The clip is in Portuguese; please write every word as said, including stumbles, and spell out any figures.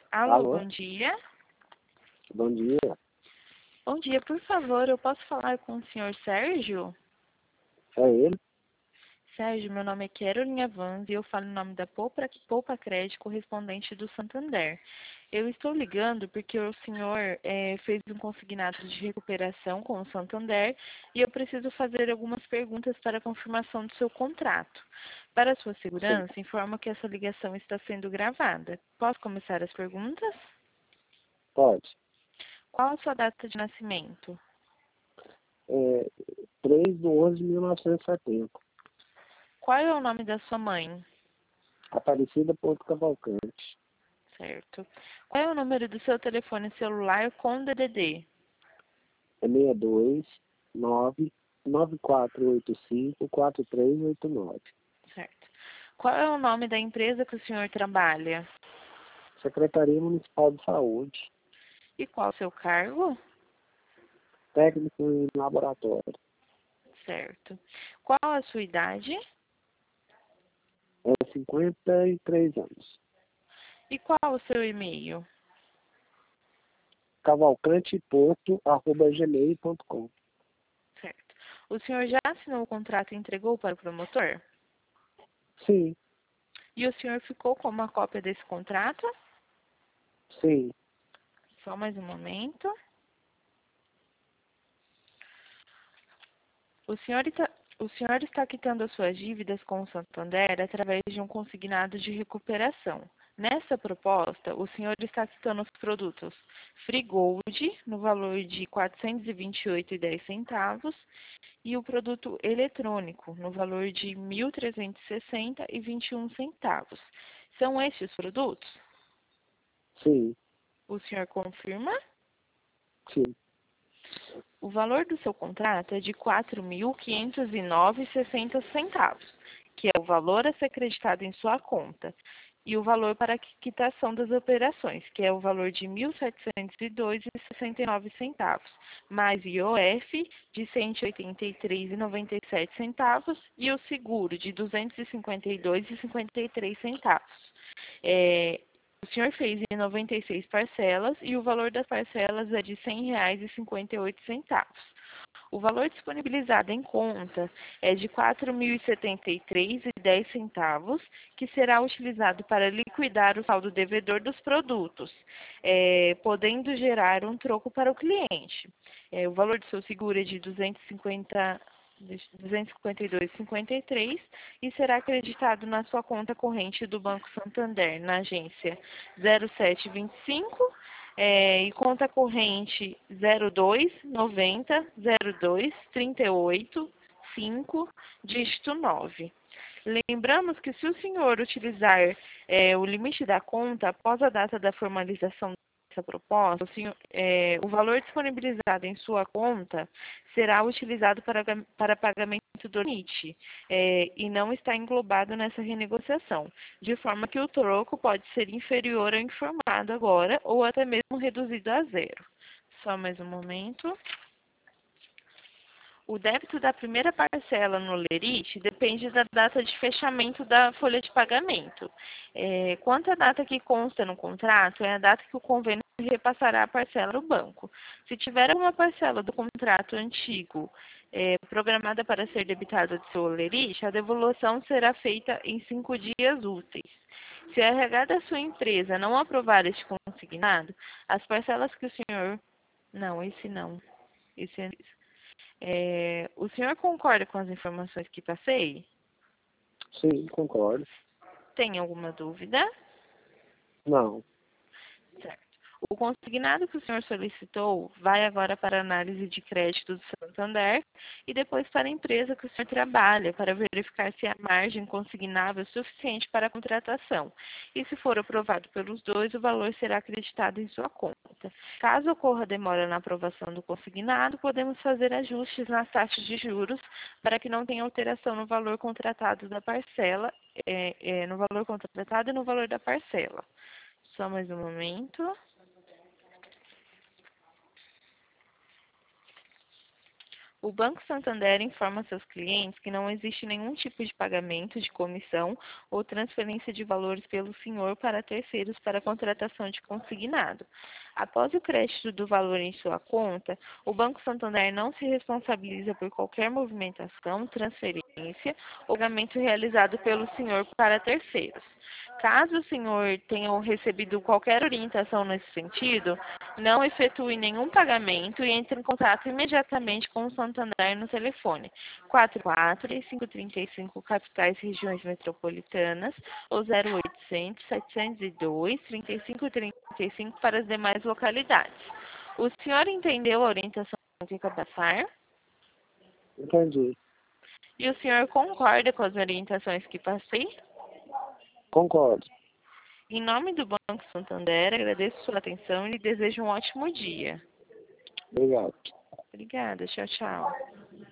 Alô, Alô, bom dia. bom dia. Bom dia, por favor, eu posso falar com o senhor Sérgio? É ele? Sérgio, meu nome é Caroline Vans e eu falo em nome da Poupa, Poupa Crédito correspondente do Santander. Eu estou ligando porque o senhor eh, fez um consignado de recuperação com o Santander e eu preciso fazer algumas perguntas para a confirmação do seu contrato. Para sua Sim, segurança, informo que essa ligação está sendo gravada. Posso começar as perguntas? pode. Qual a sua data de nascimento? É três de onze de mil novecentos e setenta. Qual é o nome da sua mãe? Aparecida Porto Cavalcante. Certo. Qual é o número do seu telefone celular com D D D? É seis dois nove nove quatro oito cinco quatro três oito nove. Certo. Qual é o nome da empresa que o senhor trabalha? Secretaria Municipal de Saúde. E qual o seu cargo? Técnico em laboratório. Certo. Qual a sua idade? É cinquenta e três anos. E qual o seu e-mail? Cavalcanteporto arroba gmail ponto com. Certo. O senhor já assinou o contrato e entregou para o promotor? Sim, E o senhor ficou com uma cópia desse contrato? sim, Só mais um momento. O senhor está, o senhor está quitando as suas dívidas com o Santander através de um consignado de recuperação. Nessa proposta, o senhor está quitando os produtos Free Gold, no valor de quatrocentos e vinte e oito reais e dez centavos, e o produto eletrônico, no valor de mil trezentos e sessenta reais e vinte e um centavos. São estes os produtos? sim, O senhor confirma? sim, O valor do seu contrato é de quatro mil quinhentos e nove reais e sessenta centavos, que é o valor a ser acreditado em sua conta, e o valor para a quitação das operações, que é o valor de mil setecentos e dois reais e sessenta e nove centavos, mais I O F de cento e oitenta e três reais e noventa e sete centavos e o seguro de duzentos e cinquenta e dois reais e cinquenta e três centavos. É, o senhor fez em noventa e seis parcelas e o valor das parcelas é de cem reais e cinquenta e oito centavos. O valor disponibilizado em conta é de quatro mil e setenta e três reais e dez centavos, que será utilizado para liquidar o saldo devedor dos produtos, é, podendo gerar um troco para o cliente. É, o valor do seu seguro é de duzentos e cinquenta duzentos e cinquenta e dois reais e cinquenta e três centavos e será acreditado na sua conta corrente do Banco Santander, na agência zero sete vinte e cinco, é, e conta corrente zero dois noventa zero dois trinta e oito cinco, dígito nove. Lembramos que se o senhor utilizar é, o limite da conta após a data da formalização dessa proposta, o, senhor, é, o valor disponibilizado em sua conta será utilizado para, para pagamento do limite é, e não está englobado nessa renegociação, de forma que o troco pode ser inferior ao informado agora ou até mesmo reduzido a zero. Só mais um momento. O débito da primeira parcela no lerite depende da data de fechamento da folha de pagamento. É, quanto à data que consta no contrato, é a data que o convênio repassará a parcela ao banco. Se tiver alguma parcela do contrato antigo é, programada para ser debitada do seu lerite, a devolução será feita em cinco dias úteis. Se a R H da sua empresa não aprovar este consignado, as parcelas que o senhor... Não, esse não. Esse é... É, o senhor concorda com as informações que passei? sim, concordo. Tem alguma dúvida? Não, Certo. O consignado que o senhor solicitou vai agora para a análise de crédito do Santander e depois para a empresa que o senhor trabalha, para verificar se a margem consignável é suficiente para a contratação. E se for aprovado pelos dois, o valor será acreditado em sua conta. Caso ocorra demora na aprovação do consignado, podemos fazer ajustes nas taxas de juros para que não tenha alteração no valor contratado da parcela, é, é, no valor contratado e no valor da parcela. Só mais um momento. O Banco Santander informa seus clientes que não existe nenhum tipo de pagamento de comissão ou transferência de valores pelo senhor para terceiros para contratação de consignado. Após o crédito do valor em sua conta, o Banco Santander não se responsabiliza por qualquer movimentação, transferência ou pagamento realizado pelo senhor para terceiros. Caso o senhor tenha recebido qualquer orientação nesse sentido, não efetue nenhum pagamento e entre em contato imediatamente com o Santander no telefone quatro quatro, cinco três cinco capitais e regiões metropolitanas ou zero oitocentos, setecentos e dois, trinta e cinco trinta e cinco para as demais localidades. O senhor entendeu a orientação que acabei de passar? Entendi. E o senhor concorda com as orientações que passei? Concordo. Em nome do Banco Santander, agradeço sua atenção e lhe desejo um ótimo dia. Obrigado. Obrigada. Tchau, tchau.